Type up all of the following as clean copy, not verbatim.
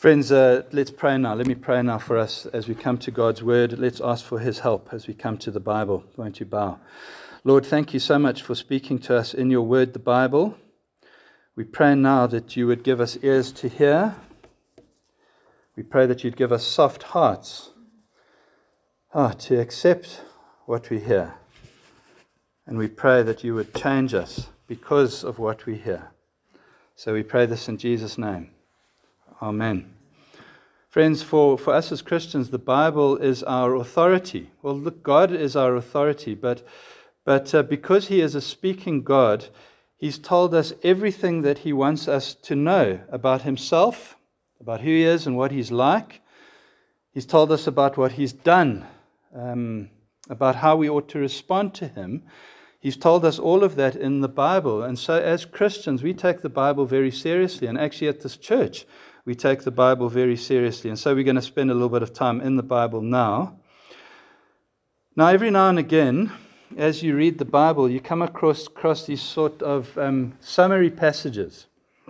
Friends, let's pray now. Let me pray now for us as we come to God's Word. Let's ask for His help as we come to the Bible. Won't you bow? Lord, thank you so much for speaking to us in your Word, the Bible. We pray now that you would give us ears to hear. We pray that you'd give us soft hearts to accept what we hear. And we pray that you would change us because of what we hear. So we pray this in Jesus' name. Amen. Friends, for us as Christians, the Bible is our authority. Well, look, God is our authority, but because He is a speaking God, He's told us everything that He wants us to know about Himself, about who He is and what He's like. He's told us about what He's done, about how we ought to respond to Him. He's told us all of that in the Bible. And so as Christians, we take the Bible very seriously. And actually at this church, we take the Bible very seriously. And so we're going to spend a little bit of time in the Bible now. Now, every now and again, as you read the Bible, you come across these sort of summary passages.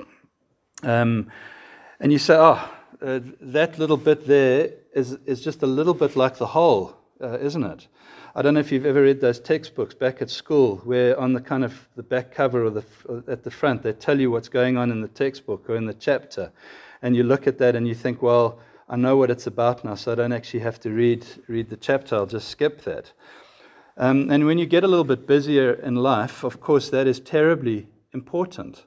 And you say, that little bit there is just a little bit like the whole, isn't it? I don't know if you've ever read those textbooks back at school where on the kind of the back cover or at the front, they tell you what's going on in the textbook or in the chapter. And you look at that and you think, well, I know what it's about now, so I don't actually have to read the chapter. I'll just skip that. And when you get a little bit busier in life, of course, that is terribly important.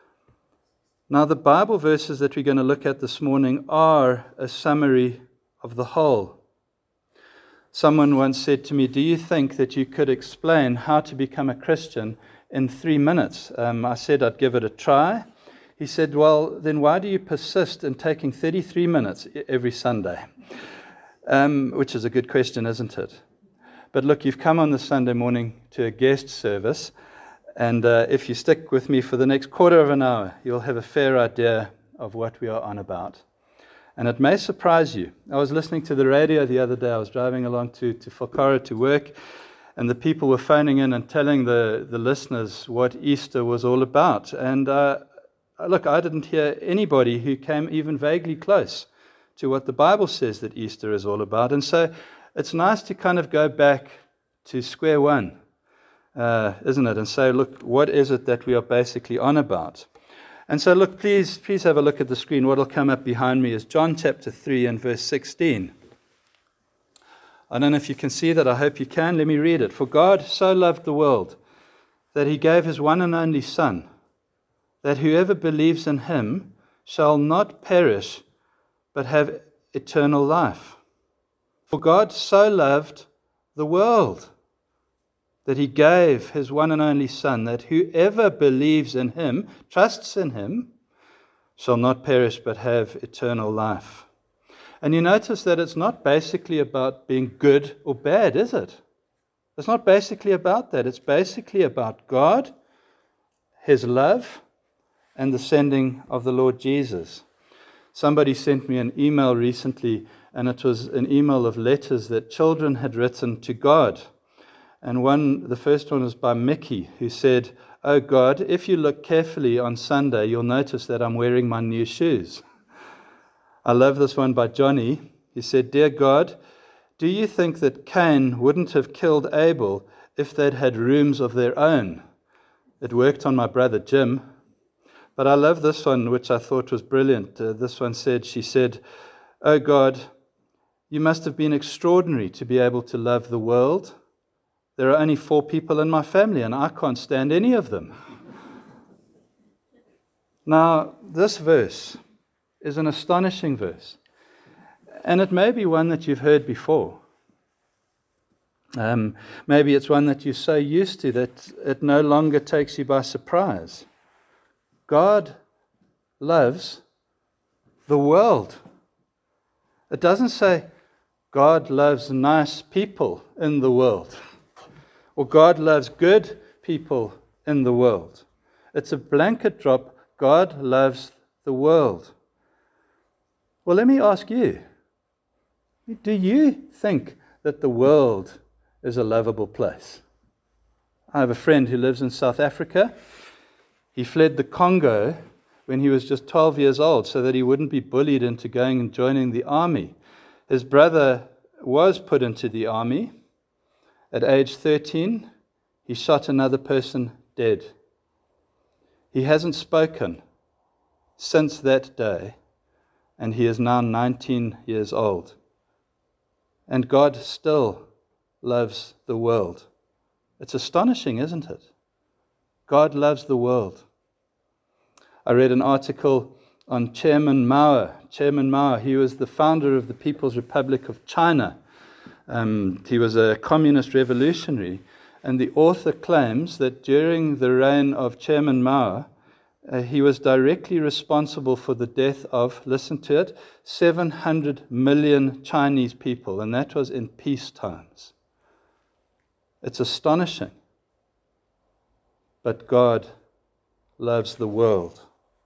Now, the Bible verses that we're going to look at this morning are a summary of the whole. Someone once said to me, do you think that you could explain how to become a Christian in 3 minutes? I said I'd give it a try. He said, well, then why do you persist in taking 33 minutes every Sunday? Which is a good question, isn't it? But look, you've come on this Sunday morning to a guest service, and if you stick with me for the next quarter of an hour, you'll have a fair idea of what we are on about. And it may surprise you. I was listening to the radio the other day. I was driving along to Falkara to work, and the people were phoning in and telling the listeners what Easter was all about. And look, I didn't hear anybody who came even vaguely close to what the Bible says that Easter is all about. And so it's nice to kind of go back to square one, isn't it? And say, look, what is it that we are basically on about? And so look, please have a look at the screen. What will come up behind me is John chapter 3 and verse 16. I don't know if you can see that. I hope you can. Let me read it. For God so loved the world that He gave His one and only Son, that whoever believes in Him shall not perish, but have eternal life. For God so loved the world that He gave His one and only Son, that whoever believes in Him, trusts in Him, shall not perish, but have eternal life. And you notice that it's not basically about being good or bad, is it? It's not basically about that. It's basically about God, His love, and the sending of the Lord Jesus. Somebody sent me an email recently, and it was an email of letters that children had written to God. And the first one was by Mickey, who said, "Oh God, if you look carefully on Sunday, you'll notice that I'm wearing my new shoes." I love this one by Johnny. He said, "Dear God, do you think that Cain wouldn't have killed Abel if they'd had rooms of their own? It worked on my brother Jim." But I love this one, which I thought was brilliant. This one she said, "Oh God, you must have been extraordinary to be able to love the world. There are only 4 people in my family, and I can't stand any of them." Now, this verse is an astonishing verse, and it may be one that you've heard before. Maybe it's one that you're so used to that it no longer takes you by surprise. God loves the world. It doesn't say God loves nice people in the world, or God loves good people in the world. It's a blanket drop. God loves the world. Well, let me ask you, do you think that the world is a lovable place? I have a friend who lives in South Africa. He fled the Congo when he was just 12 years old so that he wouldn't be bullied into going and joining the army. His brother was put into the army. At age 13, he shot another person dead. He hasn't spoken since that day, and he is now 19 years old. And God still loves the world. It's astonishing, isn't it? God loves the world. I read an article on Chairman Mao. Chairman Mao, he was the founder of the People's Republic of China. He was a communist revolutionary. And the author claims that during the reign of Chairman Mao, he was directly responsible for the death of, listen to it, 700 million Chinese people. And that was in peace times. It's astonishing. But God loves the world.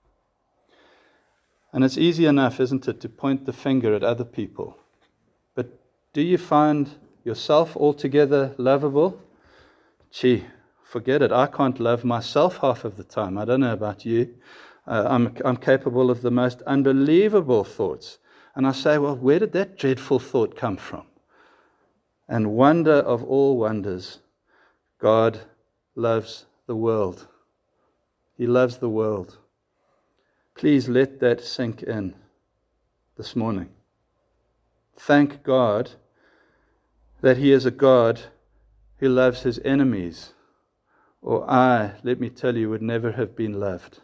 And it's easy enough, isn't it, to point the finger at other people. But do you find yourself altogether lovable? Gee, forget it. I can't love myself half of the time. I don't know about you. I'm capable of the most unbelievable thoughts. And I say, well, where did that dreadful thought come from? And wonder of all wonders, God loves the world. He loves the world. Please let that sink in this morning. Thank God that He is a God who loves His enemies, or I, let me tell you, would never have been loved.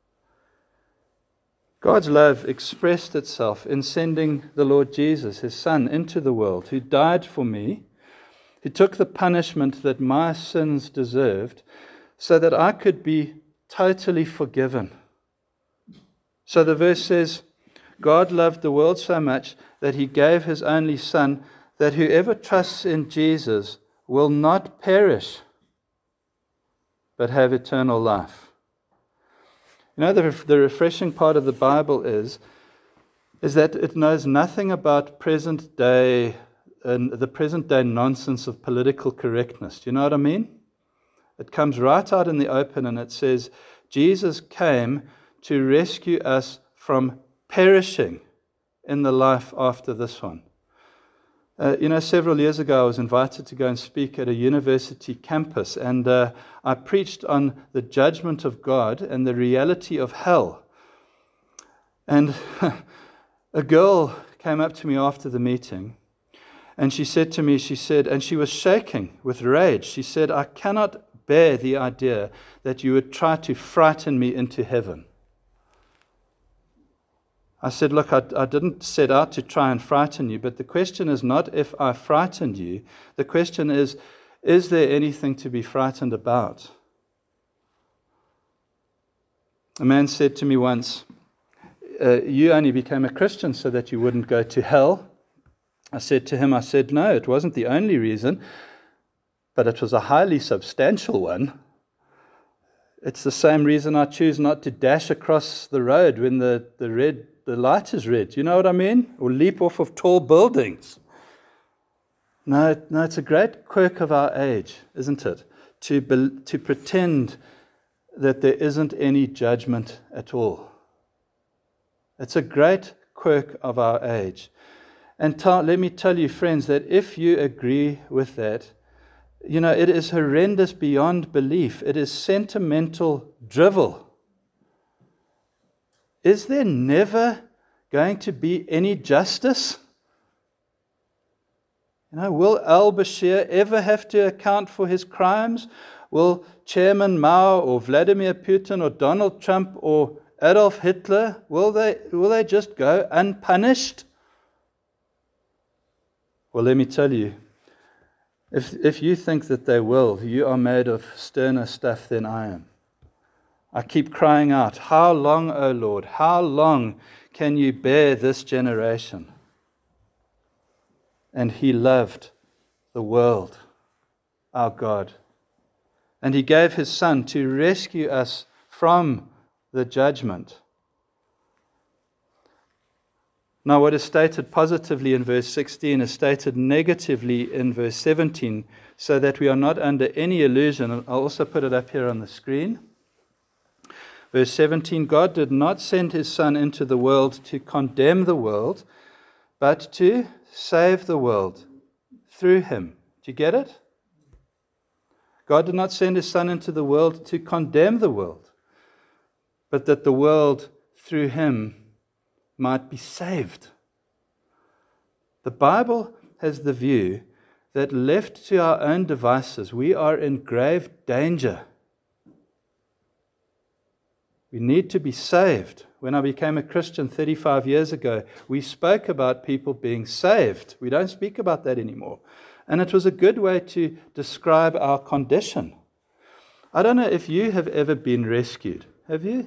God's love expressed itself in sending the Lord Jesus, His Son, into the world, who died for me, who took the punishment that my sins deserved, so that I could be totally forgiven. So the verse says, God loved the world so much that He gave His only Son, that whoever trusts in Jesus will not perish, but have eternal life. You know, the refreshing part of the Bible is that it knows nothing about present day and the present day nonsense of political correctness. Do you know what I mean? It comes right out in the open and it says, Jesus came to rescue us from perishing in the life after this one. Several years ago I was invited to go and speak at a university campus, and I preached on the judgment of God and the reality of hell. And a girl came up to me after the meeting, and she said to me, and she was shaking with rage, she said, I cannot bear the idea that you would try to frighten me into heaven. I said, look, I didn't set out to try and frighten you, but the question is not if I frightened you. The question is there anything to be frightened about? A man said to me once, you only became a Christian so that you wouldn't go to hell. I said to him, no, it wasn't the only reason, but it was a highly substantial one. It's the same reason I choose not to dash across the road when the light is red. You know what I mean? Or leap off of tall buildings. No, it's a great quirk of our age, isn't it? To pretend that there isn't any judgment at all. It's a great quirk of our age. And let me tell you, friends, that if you agree with that, it is horrendous beyond belief. It is sentimental drivel. Is there never going to be any justice? Will al-Bashir ever have to account for his crimes? Will Chairman Mao or Vladimir Putin or Donald Trump or Adolf Hitler, will they just go unpunished? Well, let me tell you, if you think that they will, you are made of sterner stuff than I am. I keep crying out, how long, O Lord, how long can you bear this generation? And He loved the world, our God. And He gave His Son to rescue us from the judgment. Now, what is stated positively in verse 16 is stated negatively in verse 17, so that we are not under any illusion. I'll also put it up here on the screen. Verse 17, God did not send his Son into the world to condemn the world, but to save the world through him. Do you get it? God did not send his Son into the world to condemn the world, but that the world through him might be saved. The Bible has the view that left to our own devices, we are in grave danger. We need to be saved. When I became a Christian 35 years ago, we spoke about people being saved. We don't speak about that anymore. And it was a good way to describe our condition. I don't know if you have ever been rescued. Have you?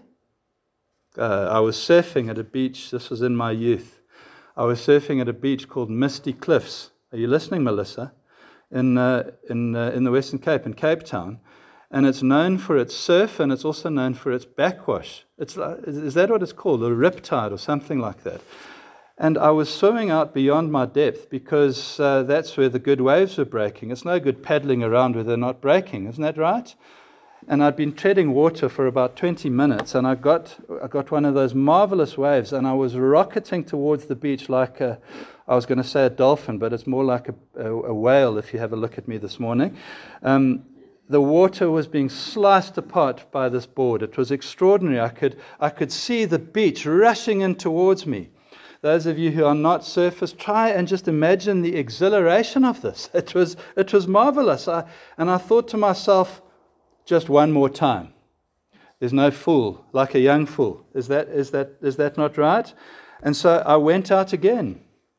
I was surfing at a beach. This was in my youth. I was surfing at a beach called Misty Cliffs. Are you listening, Melissa? In the Western Cape, in Cape Town. And it's known for its surf, and it's also known for its backwash. Is that what it's called? A riptide or something like that. And I was swimming out beyond my depth because that's where the good waves were breaking. It's no good paddling around where they're not breaking, isn't that right? And I'd been treading water for about 20 minutes, and I got one of those marvelous waves, and I was rocketing towards the beach like I was going to say a dolphin, but it's more like a whale if you have a look at me this morning. The water was being sliced apart by this board. It was extraordinary. I could see the beach rushing in towards me. Those of you who are not surfers, try and just imagine the exhilaration of this. It was marvelous. And I thought to myself, just one more time. There's no fool like a young fool. Is that not right? And so I went out again.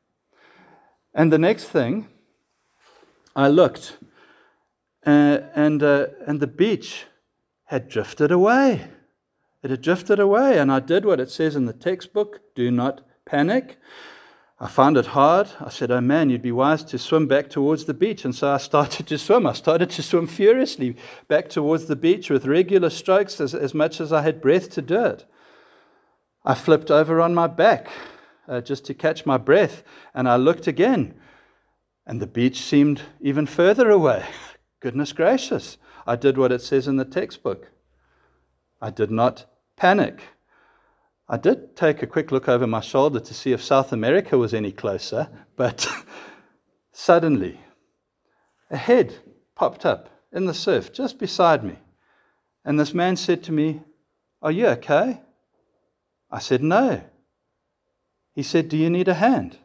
And the next thing, I looked, and the beach had drifted away. It had drifted away, and I did what it says in the textbook, do not panic. I found it hard. I said, oh man, you'd be wise to swim back towards the beach. And so I started to swim. I started to swim furiously back towards the beach with regular strokes as much as I had breath to do it. I flipped over on my back just to catch my breath, and I looked again, and the beach seemed even further away. Goodness gracious. I did what it says in the textbook. I did not panic. I did take a quick look over my shoulder to see if South America was any closer, but suddenly a head popped up in the surf just beside me. And this man said to me, are you okay? I said, no. He said, do you need a hand?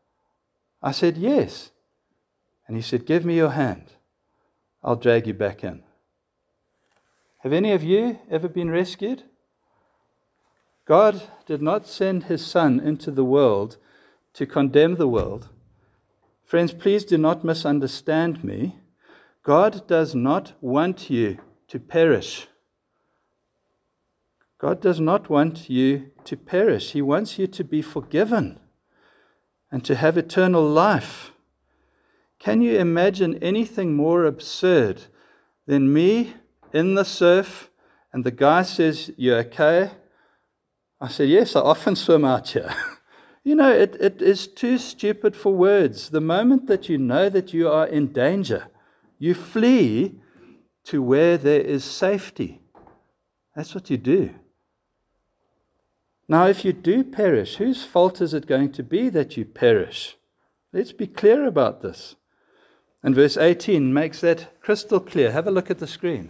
I said, yes. And he said, give me your hand. I'll drag you back in. Have any of you ever been rescued? God did not send his Son into the world to condemn the world. Friends, please do not misunderstand me. God does not want you to perish. God does not want you to perish. He wants you to be forgiven and to have eternal life. Can you imagine anything more absurd than me in the surf and the guy says, you okay? I said, yes, I often swim out here. You know, it is too stupid for words. The moment that you know that you are in danger, you flee to where there is safety. That's what you do. Now, if you do perish, whose fault is it going to be that you perish? Let's be clear about this. And verse 18 makes that crystal clear. Have a look at the screen.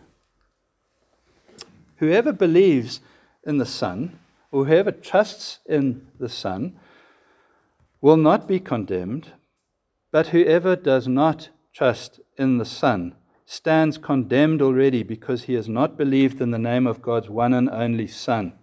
Whoever believes in the Son, or whoever trusts in the Son, will not be condemned, but whoever does not trust in the Son stands condemned already because he has not believed in the name of God's one and only Son.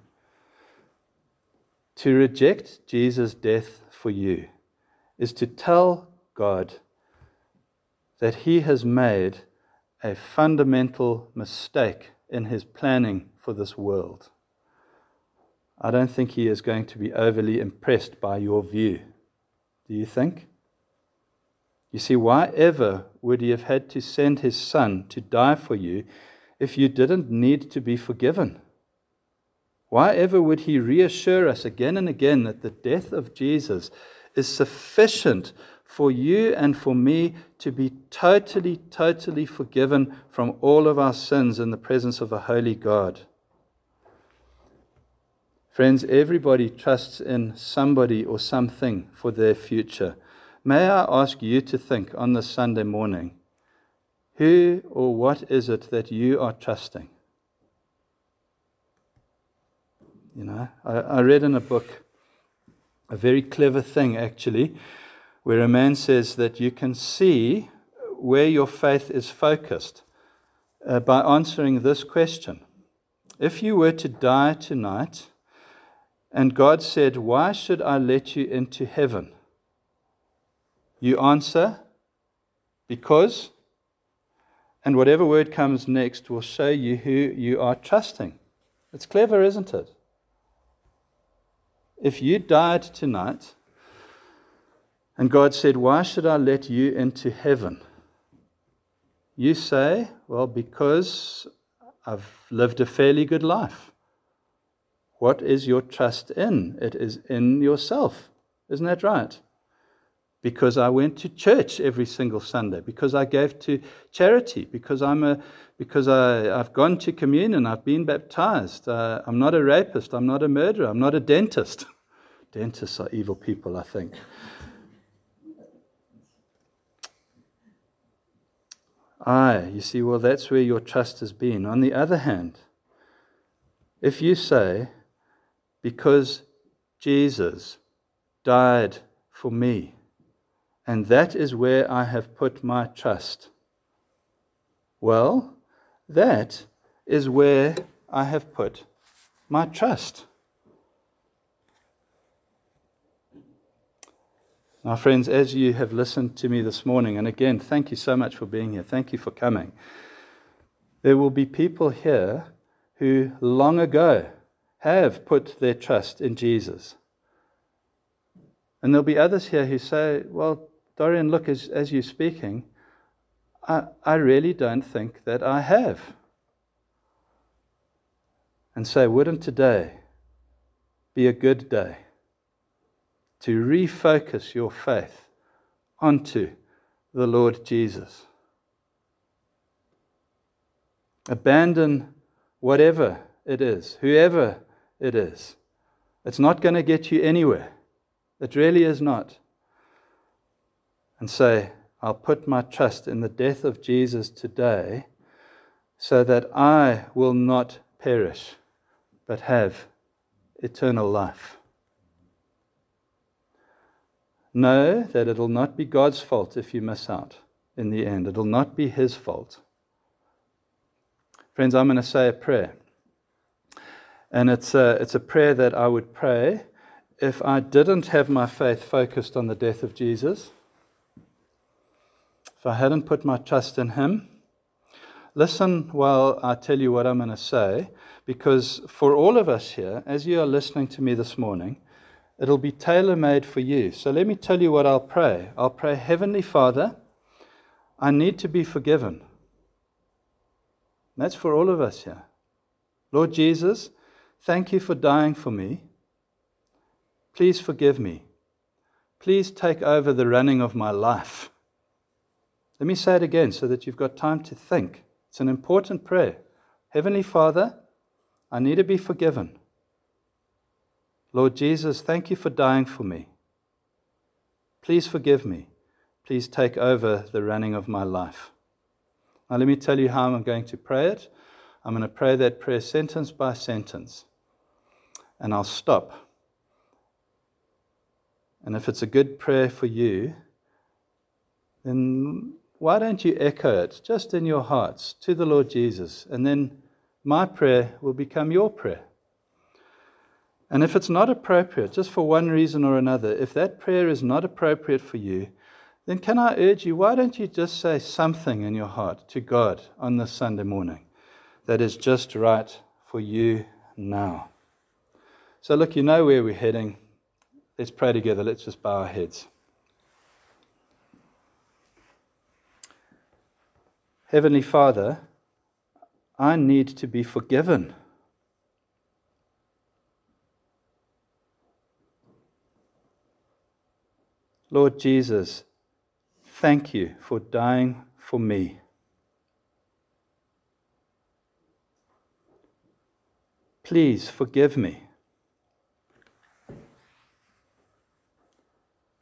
To reject Jesus' death for you is to tell God that he has made a fundamental mistake in his planning for this world. I don't think he is going to be overly impressed by your view. Do you think? You see, why ever would he have had to send his Son to die for you if you didn't need to be forgiven? Why ever would he reassure us again and again that the death of Jesus is sufficient for you and for me to be totally, totally forgiven from all of our sins in the presence of a holy God? Friends, everybody trusts in somebody or something for their future. May I ask you to think on this Sunday morning, who or what is it that you are trusting? You know, I read in a book a very clever thing, actually, where a man says that you can see where your faith is focused by answering this question. If you were to die tonight, and God said, "Why should I let you into heaven?" You answer, "Because," and whatever word comes next will show you who you are trusting. It's clever, isn't it? If you died tonight, and God said, "Why should I let you into heaven?" You say, "Well, because I've lived a fairly good life." What is your trust in? It is in yourself. Isn't that right? Because I went to church every single Sunday, because I gave to charity, because I've gone to communion, I've been baptized. I'm not a rapist, I'm not a murderer, I'm not a dentist. Dentists are evil people, I think. You see, well, that's where your trust has been. On the other hand, if you say, "Because Jesus died for me, and that is where I have put my trust," well, that is where I have put my trust. Now, friends, as you have listened to me this morning, and again, thank you so much for being here. Thank you for coming. There will be people here who long ago have put their trust in Jesus. And there'll be others here who say, "Well, Dorian, look, as you're speaking, I really don't think that I have." And say, wouldn't today be a good day to refocus your faith onto the Lord Jesus? Abandon whatever it is, whoever it is. It's not going to get you anywhere. It really is not. And say, "I'll put my trust in the death of Jesus today so that I will not perish, but have eternal life." Know that it'll not be God's fault if you miss out in the end. It'll not be His fault. Friends, I'm going to say a prayer. And it's a prayer that I would pray if I didn't have my faith focused on the death of Jesus, if I hadn't put my trust in Him. Listen while I tell you what I'm going to say, because for all of us here, as you are listening to me this morning, it'll be tailor-made for you. So let me tell you what I'll pray. I'll pray, "Heavenly Father, I need to be forgiven." That's for all of us here. "Lord Jesus, thank you for dying for me. Please forgive me. Please take over the running of my life." Let me say it again so that you've got time to think. It's an important prayer. "Heavenly Father, I need to be forgiven. Lord Jesus, thank you for dying for me. Please forgive me. Please take over the running of my life." Now let me tell you how I'm going to pray it. I'm going to pray that prayer sentence by sentence. And I'll stop. And if it's a good prayer for you, then why don't you echo it just in your hearts to the Lord Jesus? And then my prayer will become your prayer. And if it's not appropriate, just for one reason or another, if that prayer is not appropriate for you, then can I urge you, why don't you just say something in your heart to God on this Sunday morning that is just right for you now? So look, you know where we're heading. Let's pray together. Let's just bow our heads. Heavenly Father, I need to be forgiven. Lord Jesus, thank you for dying for me. Please forgive me.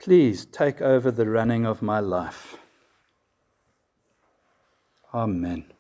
Please take over the running of my life. Amen.